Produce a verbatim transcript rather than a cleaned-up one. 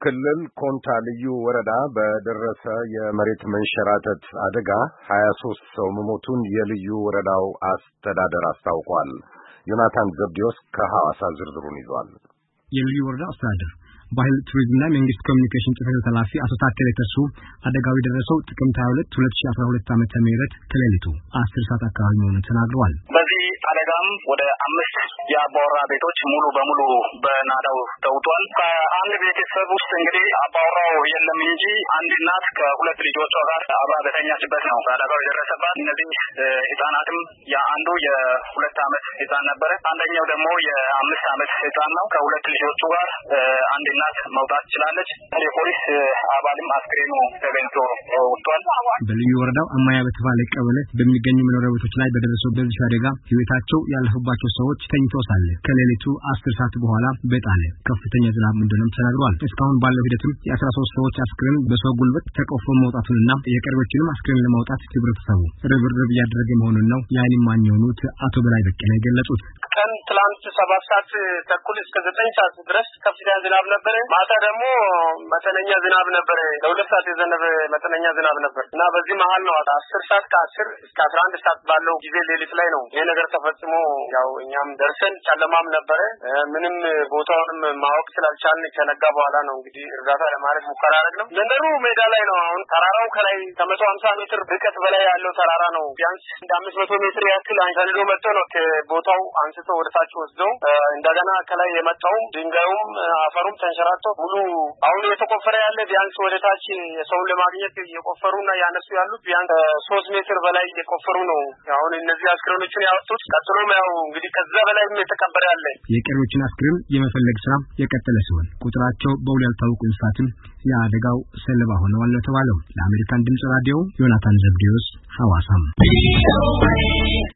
ክልል ኮንታ ልዩ ወረዳ በደረሰ የመሬት መንሸራተት አደጋ ሀያ ሶስት ሰው መሞቱን የልዩ ወረዳው አስተዳደር አስታውቋል። ዮናታን ዘብዲዮስ ከሐዋሳ ዝርዝሩን ይዟል። የልዩ ወረዳው አስተዳደር ባህል ቱሪዝምና መንግስት ኮሚኒኬሽን ጽሕፈት ቤት ኃላፊ አቶ ታከለ ተሱ አደጋው የደረሰው ጥቅምት ሃያ ሁለት ሁለት ሺህ አስራ ሁለት ዓመተ ምህረት ከሌሊቱ አስር ሰዓት አካባቢ መሆኑን ተናግረዋል። በዚህ አደጋም ወደ አምስት የአባወራ ቤቶች ሙሉ በሙሉ በናዳው ተውጧል። ከአንድ ቤተሰብ ውስጥ እንግዲህ አባወራው የለም እንጂ አንድ እናት ከሁለት ልጆቿ ጋር አብራ በተኛችበት ነው አደጋው የደረሰባት። እነዚህ ህጻናትም የአንዱ የሁለት ዓመት ህጻን ነበረ፣ አንደኛው ደግሞ የአምስት ዓመት ህጻን ነው። ከሁለት ልጆቹ ጋር አንድ እናት መውጣት ችላለች። የፖሊስ አባልም አስክሬኑ ተገኝቶ ወጥቷል። በልዩ ወረዳው አማያ በተባለ ቀበሌ በሚገኙ መኖሪያ ቤቶች ላይ በደረሰው በዚህ አደጋ ህይወታቸው ያለፈባቸው ሰዎች ተኝተው ሳለ ከሌሊቱ አስር ሰዓት በኋላ በጣለ ከፍተኛ ዝናብ እንደሆነም ተናግሯል። እስካሁን ባለው ሂደትም የአስራ ሶስት ሰዎች አስክሬን በሰው ጉልበት ተቆፍሮ መውጣቱንና የቀሪዎችንም አስክሬን ለማውጣት ህብረተሰቡ ርብርብ እያደረገ መሆኑን ነው የዓይን እማኝ የሆኑት አቶ በላይ በቀለ የገለጹት። ቀን ትላንት ሰባት ሰዓት ተኩል እስከ ዘጠኝ ሰዓት ድረስ ከፍተኛ ዝናብ ነበር። ማታ ደግሞ መጠነኛ ዝናብ ነበር። ለሁለት ሰዓት የዘነበ መጠነኛ ዝናብ ነበር እና በዚህ መሀል ነው አስር ሰዓት ከአስር እስከ አስራ አንድ ሰዓት ባለው ጊዜ ሌሊት ላይ ነው ይሄ ነገር ተፈጽሞ ያው እኛም ደርሰን ጨለማም ነበረ። ምንም ቦታውንም ማወቅ ስላልቻልን ከነጋ በኋላ ነው እንግዲህ እርዳታ ለማድረግ ሙከራ አደረግነው። መንደሩ ሜዳ ላይ ነው። አሁን ተራራው ከላይ ከመቶ ሀምሳ ሜትር ርቀት በላይ ያለው ተራራ ነው። ቢያንስ እንደ አምስት መቶ ሜትር ያክል አንሰልዶ መጥቶ ነው ከቦታው አንስቶ ወደታች ወስደው እንደገና ከላይ የመጣው ድንጋዩም አፈሩም ተንሸራቶ ሙሉ አሁን የተቆፈረ ያለ ቢያንስ ወደታች የሰውን ለማግኘት እየቆፈሩና ያነሱ ያሉት ቢያንስ ሶስት ሜትር በላይ እየቆፈሩ ነው አሁን እነዚህ አስክሬኖችን ያወጡት። ቀጥሎም ያው እንግዲህ ከዛ በላይ የተቀበረ ያለ የቀሪዎችን አስክሬን የመፈለግ ስራ የቀጠለ ሲሆን ቁጥራቸው በውል ያልታወቁ እንስሳትም የአደጋው ሰለባ ሆነዋል ተባለው። ለአሜሪካን ድምጽ ራዲዮ ዮናታን ዘብዲዮስ ሐዋሳም